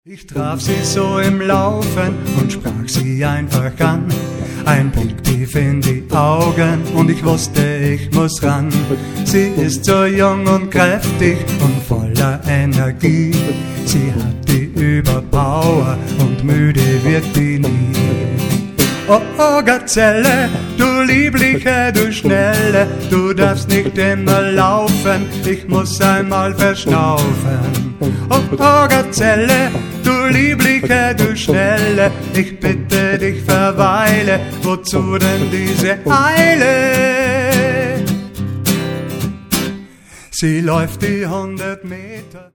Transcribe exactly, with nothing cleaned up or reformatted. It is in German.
Ich traf sie so im Laufen und sprach sie einfach an. Ein Blick tief in die Augen und ich wusste, ich muss ran. Sie ist so jung und kräftig und voller Energie. Sie hat die Überpower und müde wird die nie. Oh, oh, Gazelle, du Liebliche, du Schnelle, du darfst nicht immer laufen, ich muss einmal verschnaufen. Oh, oh, Gazelle, du Liebliche, du Schnelle, ich bitte dich verweile, wozu denn diese Eile? Sie läuft die hundert Meter.